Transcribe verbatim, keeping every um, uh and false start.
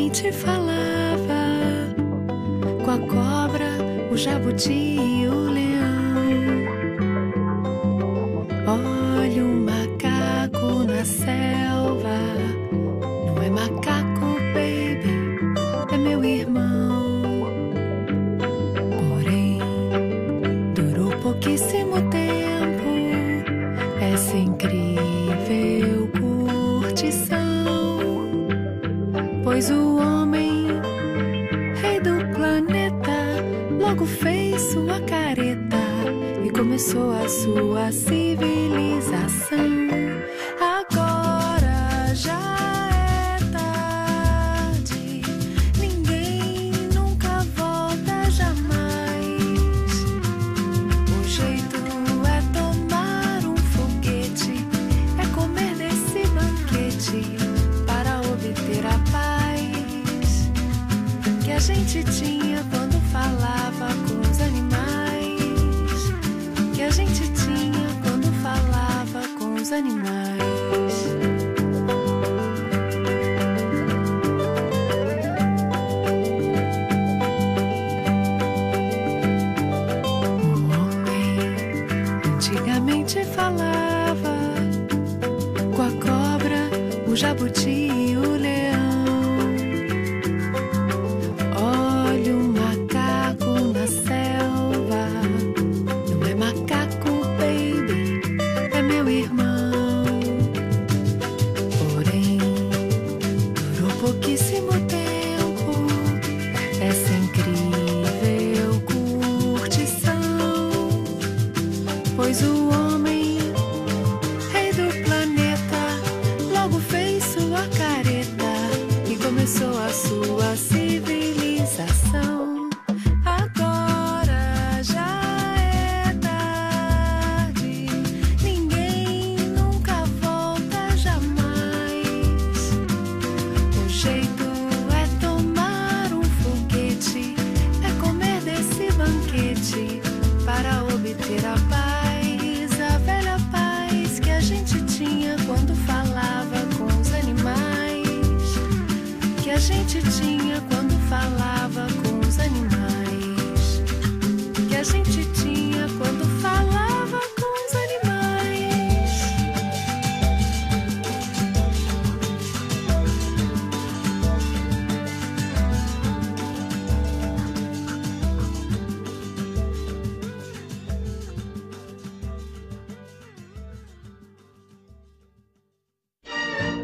antigamente falava com a cobra, o jabuti e o leão. Olha o macaco na selva, não é macaco, baby, é meu irmão. Porém, durou pouquíssimo tempo essa incrível curtição, pois o homem, rei do planeta, logo fez sua careta e começou a sua civilização. Agora já é tarde, ninguém nunca volta jamais. O jeito é tomar um foguete, é comer desse banquete para obter a paz que a gente tinha quando falava com os animais, que a gente tinha quando falava com os animais. O homem antigamente falava com a cobra, o jabuti e o leão. Olha o macaco na selva, não é macaco, baby, é meu irmão. Porém, durou pouquíssimo tempo essa incrível curtição, pois o homem, rei do planeta, logo fez sua careta e começou a sua civilização. Agora já é tarde, ninguém nunca volta jamais. O jeito é tomar um foguete, é comer desse banquete para obter a paz, a velha paz que a gente tinha quando falava com os animais, que a gente tinha quando falava